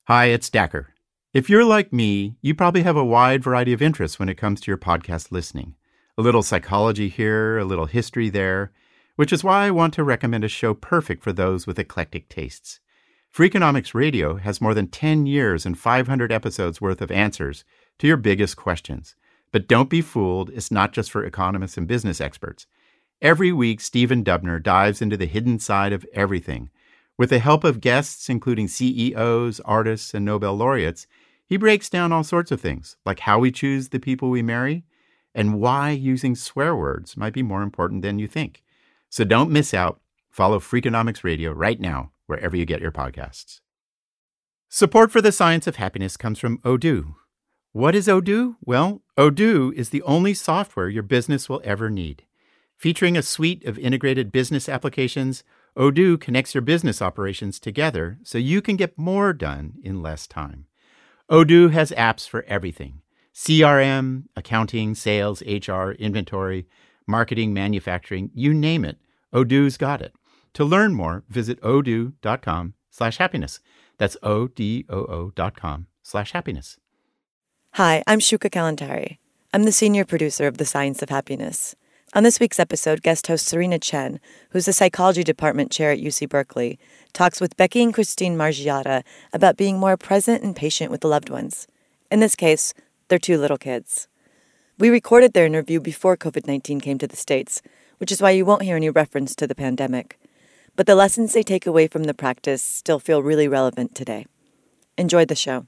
Hi, it's Dacker. If you're like me, you probably have a wide variety of interests when it comes to your podcast listening. A little psychology here, a little history there, which is why I want to recommend a show perfect for those with eclectic tastes. Freakonomics Radio has more than 10 years and 500 episodes worth of answers to your biggest questions. But don't be fooled, it's not just for economists and business experts. Every week, Stephen Dubner dives into the hidden side of everything. With the help of guests, including CEOs, artists, and Nobel laureates, he breaks down all sorts of things, like how we choose the people we marry and why using swear words might be more important than you think. So don't miss out. Follow Freakonomics Radio right now, wherever you get your podcasts. Support for the Science of Happiness comes from Odoo. What is Odoo? Well, Odoo is the only software your business will ever need. Featuring a suite of integrated business applications, Odoo connects your business operations together so you can get more done in less time. Odoo has apps for everything: CRM, accounting, sales, HR, inventory, marketing, manufacturing, you name it. Odoo's got it. To learn more, visit odoo.com/happiness. That's odoo.com/happiness. Hi, I'm Shuka Kalantari. I'm the senior producer of The Science of Happiness. On this week's episode, guest host Serena Chen, who's the psychology department chair at UC Berkeley, talks with Becky and Christine Margiotta about being more present and patient with the loved ones. In this case, their two little kids. We recorded their interview before COVID-19 came to the States, which is why you won't hear any reference to the pandemic. But the lessons they take away from the practice still feel really relevant today. Enjoy the show.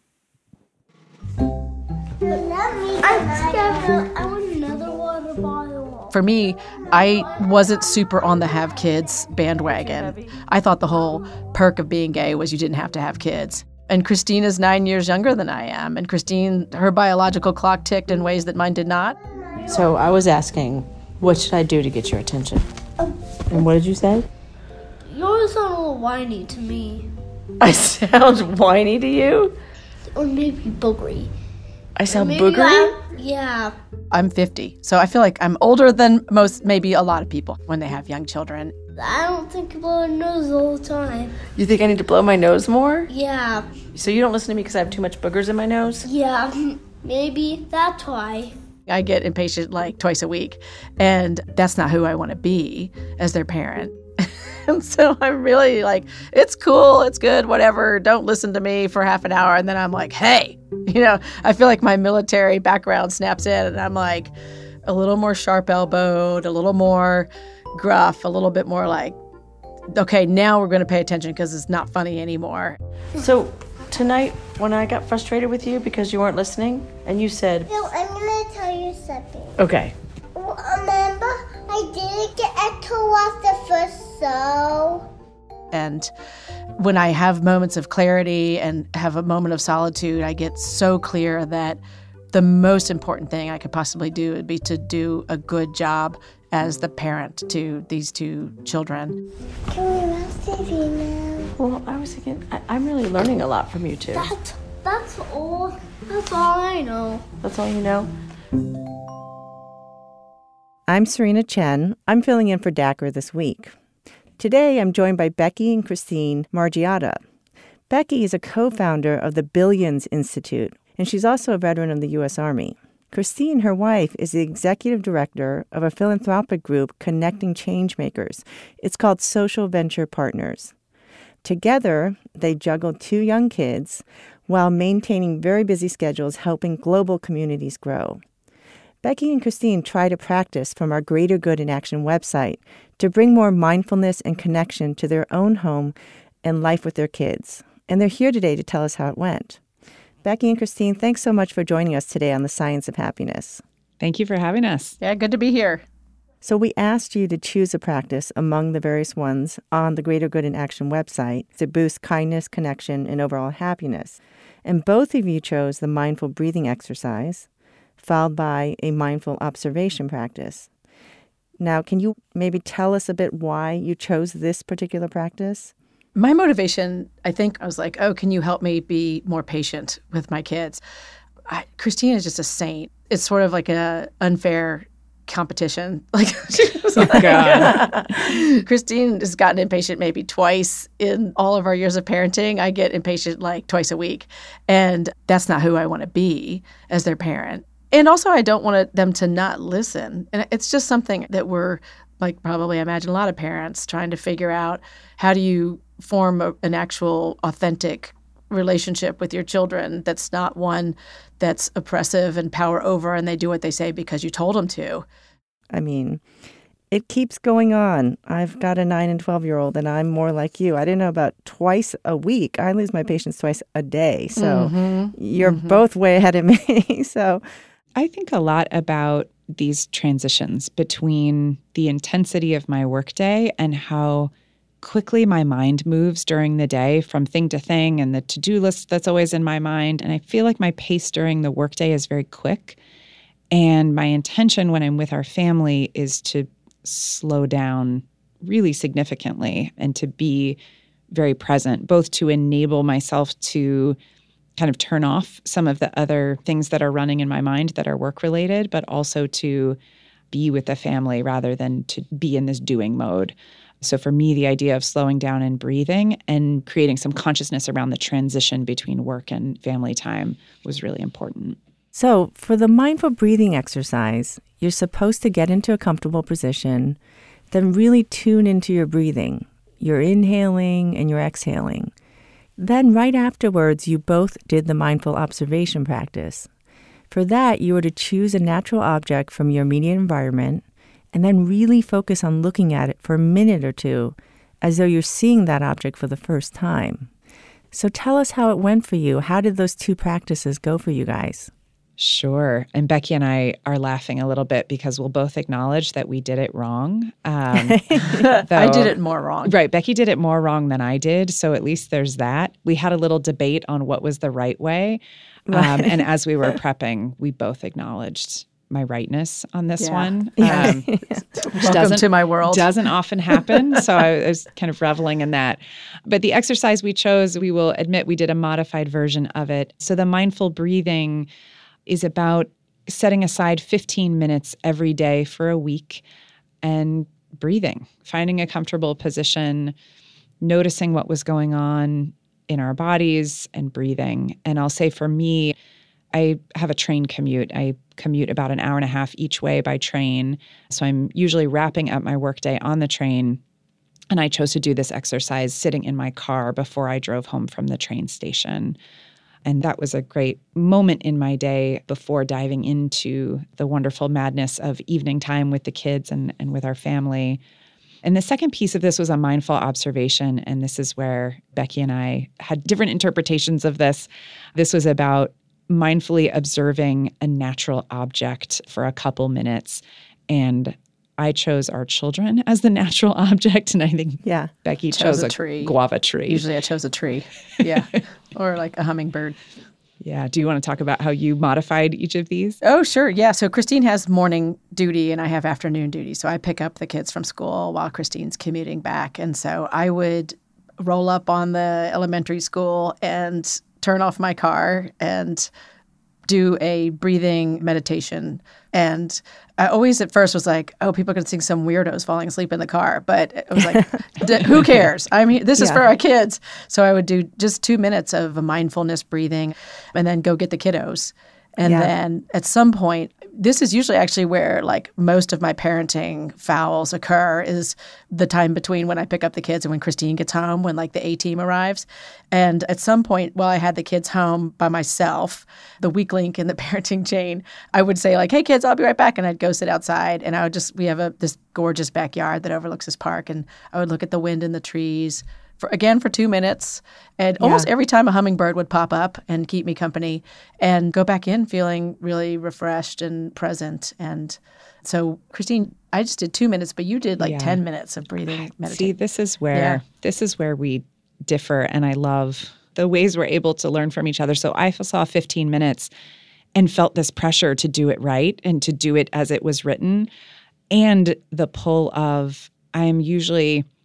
I'm scared. I want another water bottle. For me, I wasn't super on the have kids bandwagon. I thought the whole perk of being gay was you didn't have to have kids. And Christine is 9 years younger than I am. And Christine, her biological clock ticked in ways that mine did not. So I was asking, what should I do to get your attention? And what did you say? You always sound a little whiny to me. I sound whiny to you? Or maybe boogery. I sound Maybe boogery? Yeah. I'm 50, so I feel like I'm older than maybe a lot of people when they have young children. I don't think you blow your nose all the time. You think I need to blow my nose more? Yeah. So you don't listen to me because I have too much boogers in my nose? Yeah. Maybe that's why. I get impatient like twice a week, and that's not who I want to be as their parent. And so I'm really like, it's cool, it's good, whatever, don't listen to me for half an hour. And then I'm like, hey, I feel like my military background snaps in, and I'm like a little more sharp-elbowed, a little more gruff, a little bit more like, okay, now we're going to pay attention because it's not funny anymore. So tonight, when I got frustrated with you because you weren't listening, and you said... No, I'm going to tell you something. Okay. Remember, I didn't get to watch the first show. And when I have moments of clarity and have a moment of solitude, I get so clear that the most important thing I could possibly do would be to do a good job as the parent to these two children. Can we watch TV now? Well, I was thinking, I'm really learning a lot from you two. That's all I know. That's all you know? I'm Serena Chen. I'm filling in for Dacker this week. Today, I'm joined by Becky and Christine Margiotta. Becky is a co-founder of the Billions Institute, and she's also a veteran of the U.S. Army. Christine, her wife, is the executive director of a philanthropic group connecting changemakers. It's called Social Venture Partners. Together, they juggle two young kids while maintaining very busy schedules helping global communities grow. Becky and Christine try to practice from our Greater Good in Action website to bring more mindfulness and connection to their own home and life with their kids. And they're here today to tell us how it went. Becky and Christine, thanks so much for joining us today on The Science of Happiness. Thank you for having us. Yeah, good to be here. So we asked you to choose a practice among the various ones on the Greater Good in Action website to boost kindness, connection, and overall happiness. And both of you chose the mindful breathing exercise, followed by a mindful observation practice. Now, can you maybe tell us a bit why you chose this particular practice? My motivation, I think, I was like, oh, can you help me be more patient with my kids? Christine is just a saint. It's sort of like a unfair competition. Like, Christine has gotten impatient maybe twice in all of our years of parenting. I get impatient like twice a week. And that's not who I want to be as their parent. And also, I don't want them to not listen. And it's just something that we're, like, probably, I imagine a lot of parents trying to figure out, how do you form an actual authentic relationship with your children that's not one that's oppressive and power over and they do what they say because you told them to. I mean, it keeps going on. I've got a 9 and 12-year-old, and I'm more like you. I didn't know about twice a week. I lose my patience twice a day. So you're both way ahead of me. So I think a lot about these transitions between the intensity of my workday and how quickly my mind moves during the day from thing to thing, and the to-do list that's always in my mind. And I feel like my pace during the workday is very quick. And my intention when I'm with our family is to slow down really significantly and to be very present, both to enable myself to kind of turn off some of the other things that are running in my mind that are work-related, but also to be with the family rather than to be in this doing mode. So for me, the idea of slowing down and breathing and creating some consciousness around the transition between work and family time was really important. So for the mindful breathing exercise, you're supposed to get into a comfortable position, then really tune into your breathing. You're inhaling and you're exhaling. Then right afterwards, you both did the mindful observation practice. For that, you were to choose a natural object from your immediate environment and then really focus on looking at it for a minute or two as though you're seeing that object for the first time. So tell us how it went for you. How did those two practices go for you guys? Sure. And Becky and I are laughing a little bit because we'll both acknowledge that we did it wrong. I did it more wrong. Right. Becky did it more wrong than I did. So at least there's that. We had a little debate on what was the right way. And as we were prepping, we both acknowledged my rightness on this one. Welcome to my world. Doesn't often happen. So I was kind of reveling in that. But the exercise we chose, we will admit we did a modified version of it. So the mindful breathing is about setting aside 15 minutes every day for a week and breathing, finding a comfortable position, noticing what was going on in our bodies and breathing. And I'll say for me, I have a train commute. I commute about an hour and a half each way by train. So I'm usually wrapping up my workday on the train. And I chose to do this exercise sitting in my car before I drove home from the train station. And that was a great moment in my day before diving into the wonderful madness of evening time with the kids and with our family. And the second piece of this was a mindful observation. And this is where Becky and I had different interpretations of this. This was about mindfully observing a natural object for a couple minutes. And I chose our children as the natural object, and I think Becky chose a tree. Guava tree. Usually I chose a tree, or like a hummingbird. Yeah. Do you want to talk about how you modified each of these? Oh, sure. Yeah. So Christine has morning duty and I have afternoon duty. So I pick up the kids from school while Christine's commuting back. And so I would roll up on the elementary school and turn off my car and do a breathing meditation. And I always at first was like, oh, people are going to think some weirdo's falling asleep in the car. But I was like, who cares? I mean, this is for our kids. So I would do just 2 minutes of mindfulness breathing and then go get the kiddos. And then at some point, this is usually actually where like most of my parenting fouls occur, is the time between when I pick up the kids and when Christine gets home, when like the A-team arrives. And at some point while I had the kids home by myself, the weak link in the parenting chain, I would say like, hey kids, I'll be right back. And I'd go sit outside and I would we have this gorgeous backyard that overlooks this park. And I would look at the wind in the trees for 2 minutes. And almost every time a hummingbird would pop up and keep me company and go back in feeling really refreshed and present. And so, Christine, I just did 2 minutes, but you did like 10 minutes of breathing meditation. See, this is where we differ. And I love the ways we're able to learn from each other. So I saw 15 minutes and felt this pressure to do it right and to do it as it was written. And the pull of, I am usually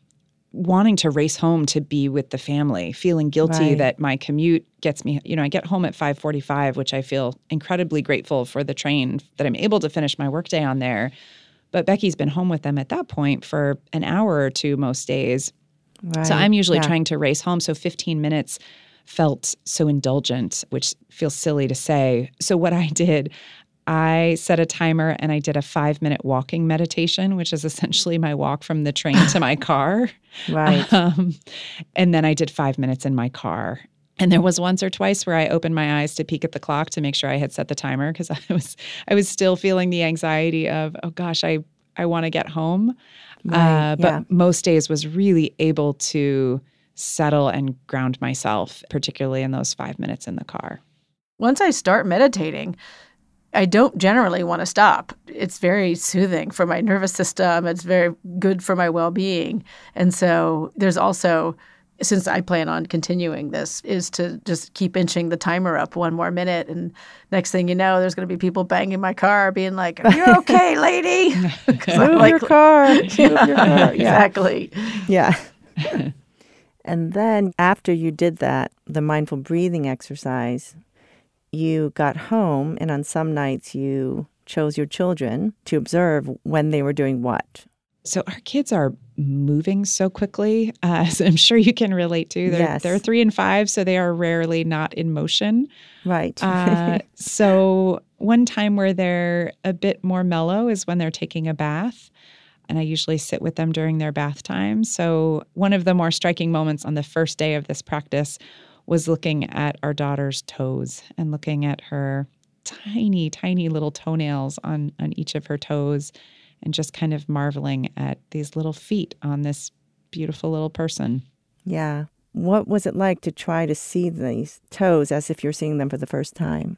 wanting to race home to be with the family, feeling guilty Right. that my commute gets me, I get home at 5:45, which I feel incredibly grateful for the train that I'm able to finish my workday on there. But Becky's been home with them at that point for an hour or two most days. Right. So I'm usually Yeah. trying to race home. So 15 minutes felt so indulgent, which feels silly to say. So what I did, I set a timer and I did a 5-minute walking meditation, which is essentially my walk from the train to my car. Right. And then I did 5 minutes in my car. And there was once or twice where I opened my eyes to peek at the clock to make sure I had set the timer because I was still feeling the anxiety of, oh gosh, I want to get home. Right, But yeah. most days was really able to settle and ground myself, particularly in those 5 minutes in the car. Once I start meditating, I don't generally want to stop. It's very soothing for my nervous system. It's very good for my well-being. And so there's also, since I plan on continuing this, is to just keep inching the timer up 1 more minute. And next thing you know, there's going to be people banging my car being like, are you okay, lady? 'Cause I'm Move like- your car. Move your car. Yeah. Exactly. Yeah. And then after you did that, the mindful breathing exercise, you got home, and on some nights you chose your children to observe when they were doing what. So our kids are moving so quickly, as I'm sure you can relate to. Yes. They're 3 and 5, so they are rarely not in motion. Right. So one time where they're a bit more mellow is when they're taking a bath. And I usually sit with them during their bath time. So one of the more striking moments on the first day of this practice was looking at our daughter's toes and looking at her tiny, tiny little toenails on each of her toes and just kind of marveling at these little feet on this beautiful little person. Yeah. What was it like to try to see these toes as if you're seeing them for the first time?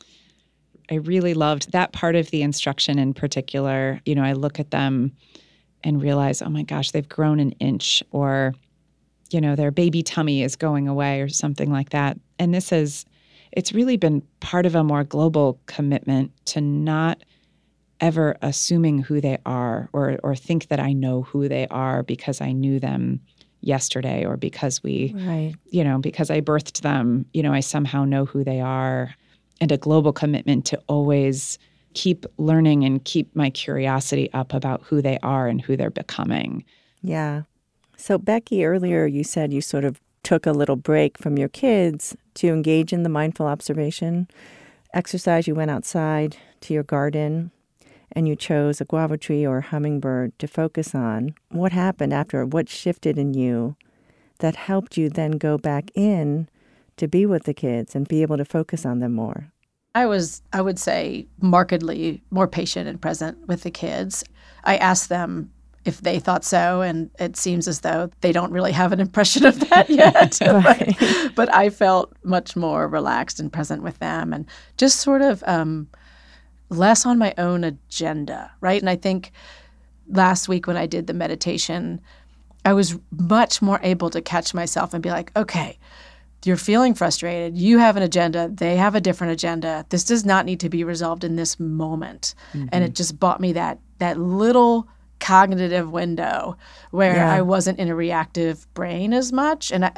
I really loved that part of the instruction in particular. I look at them and realize, oh my gosh, they've grown an inch, or, their baby tummy is going away or something like that. And it's really been part of a more global commitment to not ever assuming who they are or think that I know who they are because I knew them yesterday or because Right. because I birthed them, I somehow know who they are. And a global commitment to always keep learning and keep my curiosity up about who they are and who they're becoming. Yeah. So, Becky, earlier you said you sort of took a little break from your kids to engage in the mindful observation exercise. You went outside to your garden and you chose a guava tree or hummingbird to focus on. What happened after? What shifted in you that helped you then go back in to be with the kids and be able to focus on them more? I would say, markedly more patient and present with the kids. I asked them if they thought so, and it seems as though they don't really have an impression of that yet. Right. But I felt much more relaxed and present with them and just sort of less on my own agenda, right? And I think last week when I did the meditation, I was much more able to catch myself and be like, okay, you're feeling frustrated. You have an agenda. They have a different agenda. This does not need to be resolved in this moment. Mm-hmm. And it just bought me that little cognitive window where I wasn't in a reactive brain as much. And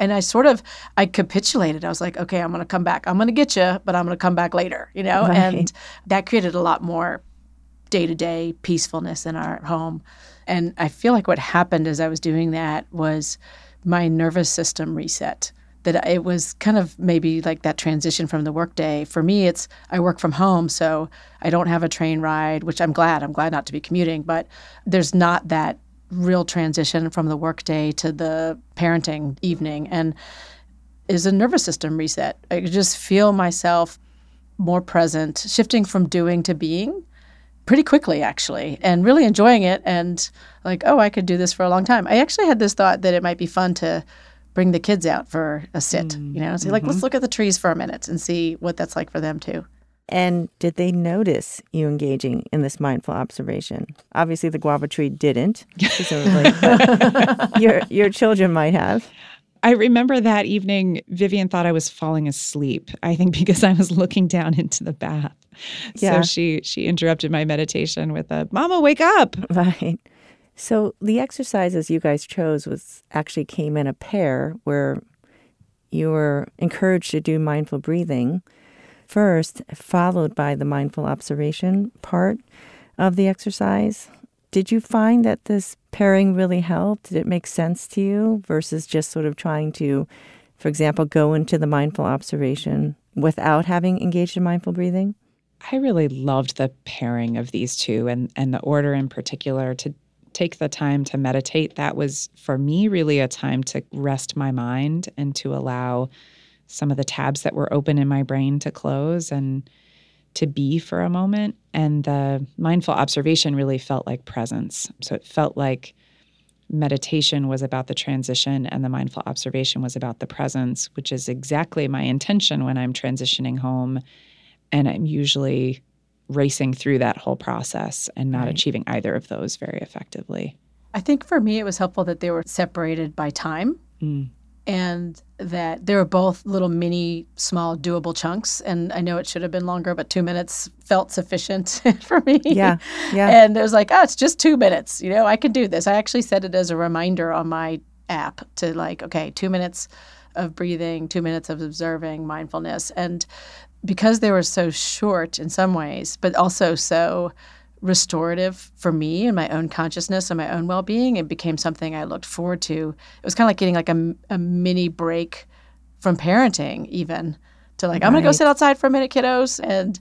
I capitulated. I was like, okay, I'm going to come back. I'm going to get you, but I'm going to come back later, Right. And that created a lot more day-to-day peacefulness in our home. And I feel like what happened as I was doing that was my nervous system reset. That it was kind of maybe like that transition from the workday. For me, I work from home, so I don't have a train ride, which I'm glad. I'm glad not to be commuting, but there's not that real transition from the workday to the parenting evening. And is a nervous system reset. I could just feel myself more present, shifting from doing to being pretty quickly, actually, and really enjoying it. And like, oh, I could do this for a long time. I actually had this thought that it might be fun to bring the kids out for a sit, say like, let's look at the trees for a minute and see what that's like for them too. And did they notice you engaging in this mindful observation? Obviously, the guava tree didn't, presumably, but your children might have. I remember that evening, Vivian thought I was falling asleep, I think because I was looking down into the bath. Yeah. So she interrupted my meditation with a, "Mama, wake up." Right. So the exercises you guys chose actually came in a pair where you were encouraged to do mindful breathing first, followed by the mindful observation part of the exercise. Did you find that this pairing really helped? Did it make sense to you versus just sort of trying to, for example, go into the mindful observation without having engaged in mindful breathing? I really loved the pairing of these two and the order in particular. To take the time to meditate, that was for me really a time to rest my mind and to allow some of the tabs that were open in my brain to close and to be for a moment. And the mindful observation really felt like presence. So it felt like meditation was about the transition and the mindful observation was about the presence, which is exactly my intention when I'm transitioning home. And I'm usually racing through that whole process and not achieving either of those very effectively. I think for me, it was helpful that they were separated by time and that they were both little mini, small, doable chunks. And I know it should have been longer, but 2 minutes felt sufficient for me. Yeah. And it was like, it's just 2 minutes. I can do this. I actually set it as a reminder on my app to like, okay, 2 minutes of breathing, 2 minutes of observing mindfulness. And because they were so short in some ways, but also so restorative for me and my own consciousness and my own well-being, it became something I looked forward to. It was kind of like getting like a mini break from parenting even to like, I'm going to go sit outside for a minute, kiddos. And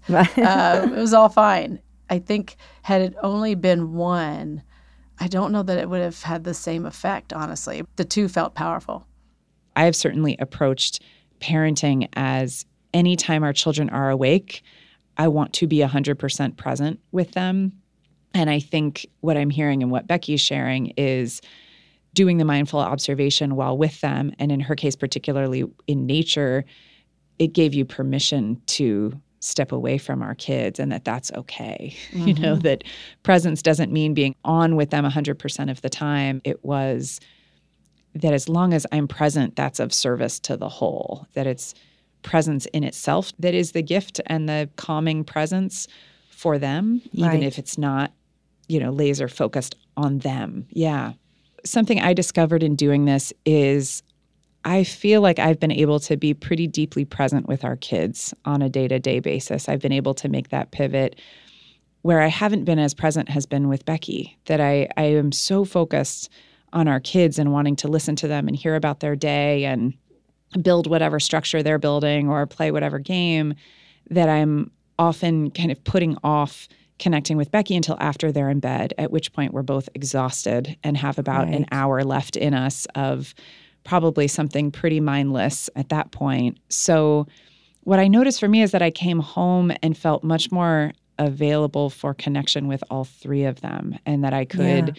it was all fine. I think had it only been one, I don't know that it would have had the same effect, honestly. The two felt powerful. I have certainly approached parenting as anytime our children are awake, I want to be 100% present with them. And I think what I'm hearing and what Becky's sharing is doing the mindful observation while with them. And in her case, particularly in nature, it gave you permission to step away from our kids and that that's okay. That presence doesn't mean being on with them 100% of the time. It was that as long as I'm present, that's of service to the whole, that it's presence in itself that is the gift and the calming presence for them, even if it's not, laser focused on them. Yeah. Something I discovered in doing this is I feel like I've been able to be pretty deeply present with our kids on a day-to-day basis. I've been able to make that pivot. Where I haven't been as present has been with Becky, that I am so focused on our kids and wanting to listen to them and hear about their day and build whatever structure they're building or play whatever game, that I'm often kind of putting off connecting with Becky until after they're in bed, at which point we're both exhausted and have about an hour left in us of probably something pretty mindless at that point. So what I noticed for me is that I came home and felt much more available for connection with all three of them, and that I could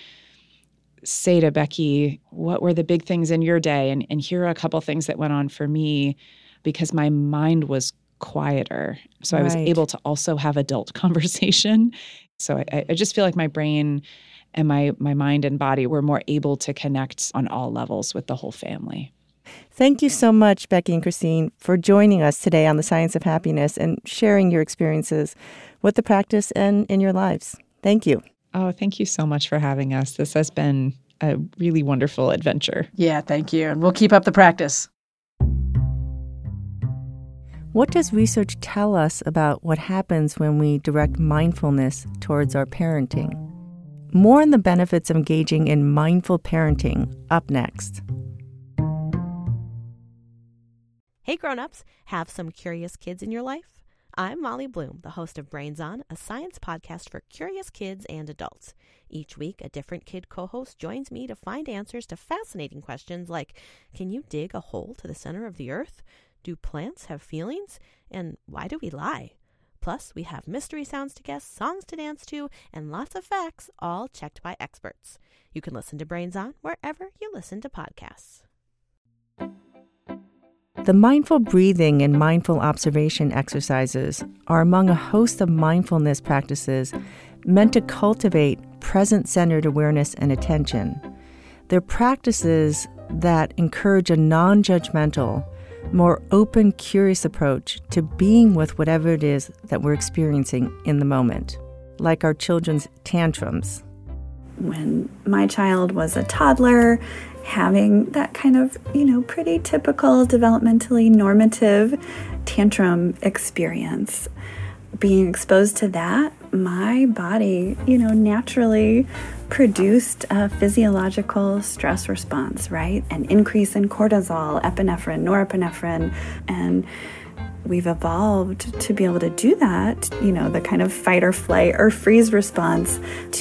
say to Becky, what were the big things in your day? And here are a couple things that went on for me, because my mind was quieter. So I was able to also have adult conversation. So I just feel like my brain and my mind and body were more able to connect on all levels with the whole family. Thank you so much, Becky and Christine, for joining us today on The Science of Happiness and sharing your experiences with the practice and in your lives. Thank you. Oh, thank you so much for having us. This has been a really wonderful adventure. Yeah, thank you. And we'll keep up the practice. What does research tell us about what happens when we direct mindfulness towards our parenting? More on the benefits of engaging in mindful parenting up next. Hey grown-ups, have some curious kids in your life? I'm Molly Bloom, the host of Brains On, a science podcast for curious kids and adults. Each week, a different kid co-host joins me to find answers to fascinating questions like, can you dig a hole to the center of the earth? Do plants have feelings? And why do we lie? Plus, we have mystery sounds to guess, songs to dance to, and lots of facts, all checked by experts. You can listen to Brains On wherever you listen to podcasts. The mindful breathing and mindful observation exercises are among a host of mindfulness practices meant to cultivate present-centered awareness and attention. They're practices that encourage a non-judgmental, more open, curious approach to being with whatever it is that we're experiencing in the moment, like our children's tantrums. when my child was a toddler, having that kind of, pretty typical developmentally normative tantrum experience. Being exposed to that, my body, naturally produced a physiological stress response, right? An increase in cortisol, epinephrine, norepinephrine, and we've evolved to be able to do that, the kind of fight or flight or freeze response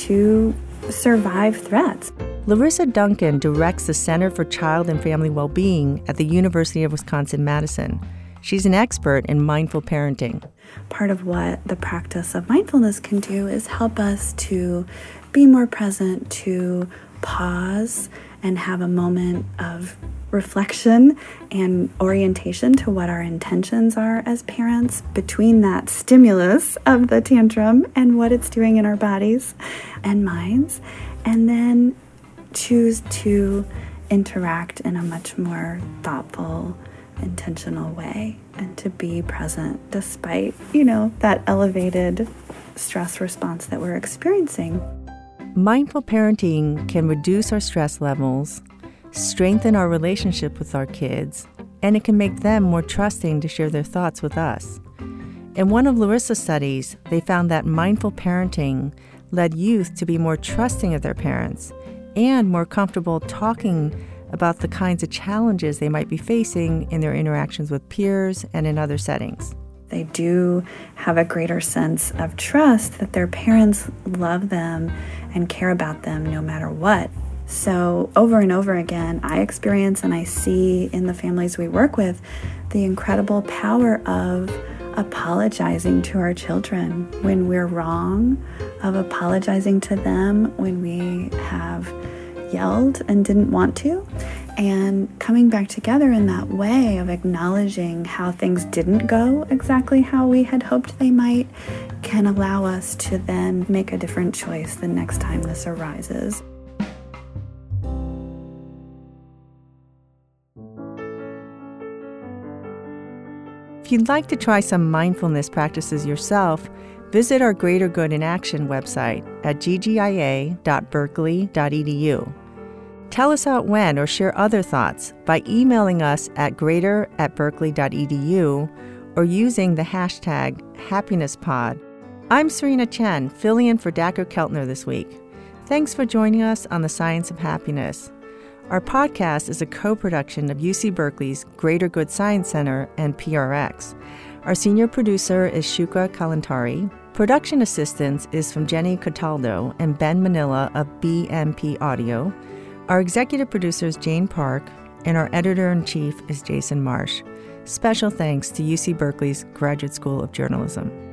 to survive threats. Larissa Duncan directs the Center for Child and Family Wellbeing at the University of Wisconsin-Madison. She's an expert in mindful parenting. Part of what the practice of mindfulness can do is help us to be more present, to pause and have a moment of reflection and orientation to what our intentions are as parents between that stimulus of the tantrum and what it's doing in our bodies and minds, and then choose to interact in a much more thoughtful, intentional way and to be present despite, that elevated stress response that we're experiencing. Mindful parenting can reduce our stress levels, strengthen our relationship with our kids, and it can make them more trusting to share their thoughts with us. In one of Larissa's studies, they found that mindful parenting led youth to be more trusting of their parents and more comfortable talking about the kinds of challenges they might be facing in their interactions with peers and in other settings. They do have a greater sense of trust that their parents love them and care about them no matter what. So over and over again, I experience and I see in the families we work with the incredible power of apologizing to our children when we're wrong, of apologizing to them when we have yelled and didn't want to, and coming back together in that way of acknowledging how things didn't go exactly how we had hoped they might can allow us to then make a different choice the next time this arises. If you'd like to try some mindfulness practices yourself, visit our Greater Good in Action website at ggia.berkeley.edu. Tell us how it went or share other thoughts by emailing us at greater@berkeley.edu or using the hashtag #HappinessPod. I'm Serena Chen, filling in for Dacher Keltner this week. Thanks for joining us on The Science of Happiness. Our podcast is a co-production of UC Berkeley's Greater Good Science Center and PRX. Our senior producer is Shuka Kalantari. Production assistance is from Jenny Cataldo and Ben Manila of BMP Audio. Our executive producer is Jane Park, and our editor-in-chief is Jason Marsh. Special thanks to UC Berkeley's Graduate School of Journalism.